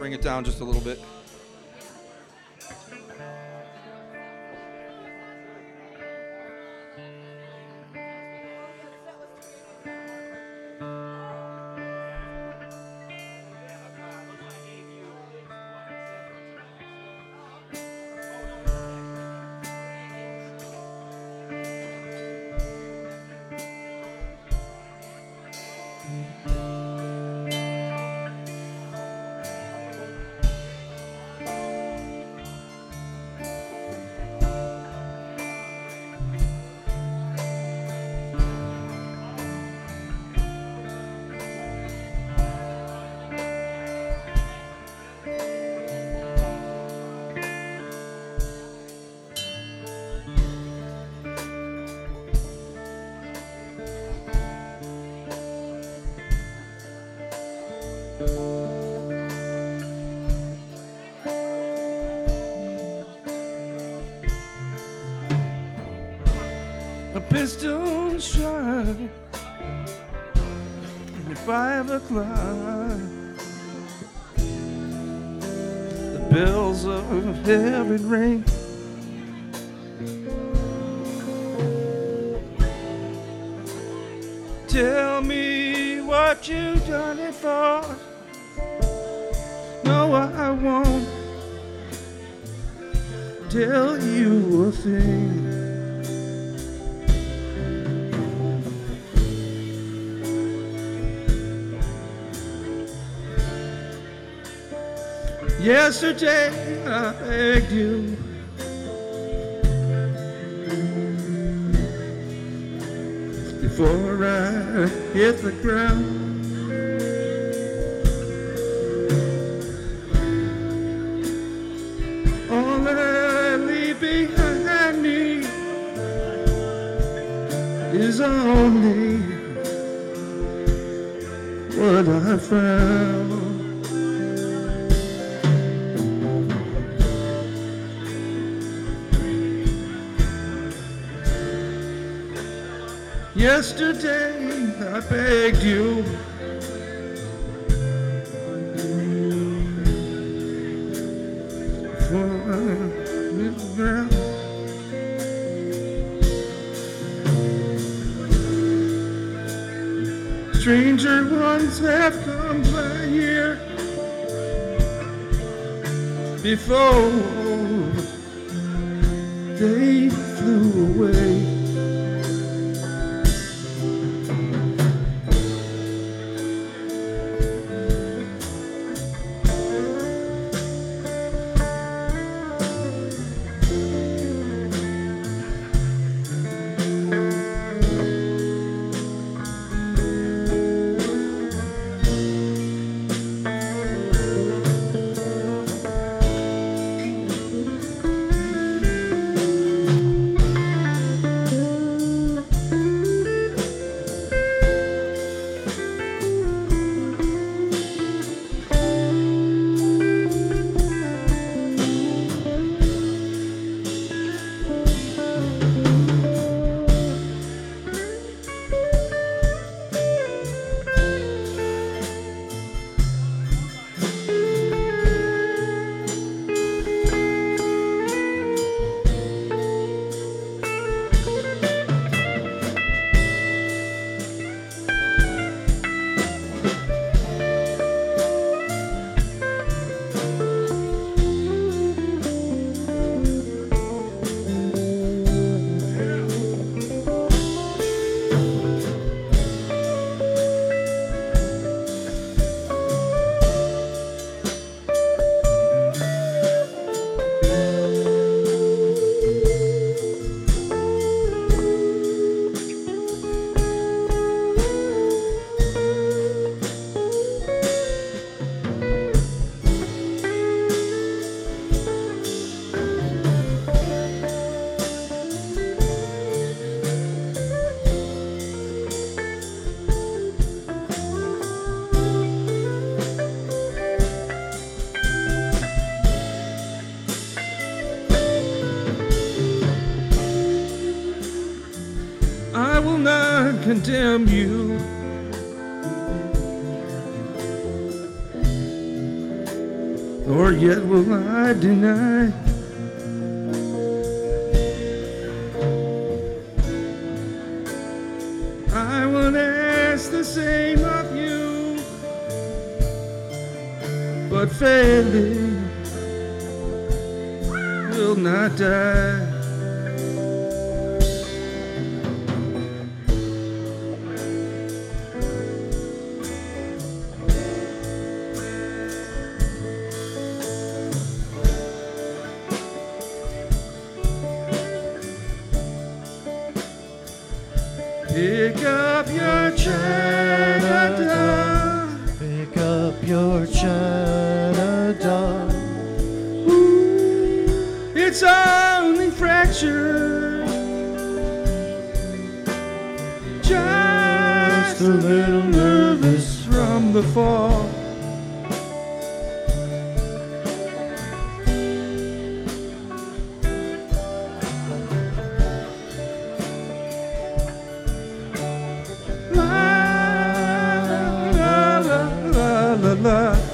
bring it down just a little bit. A pistol shot at 5 o'clock. The bells of heaven ring. Tell me what you done it for. No, I won't tell you a thing. Yesterday I begged you before I hit the ground. All I leave behind me is only what I found. Yesterday I begged you for a little girl. Stranger ones have come by here before they flew away. I will not condemn you nor yet will I deny. I will ask the same of you, but failing will not die. Pick up your China doll. Pick up your China doll. It's only fractured, just a little nervous from the fall. La la la la la la.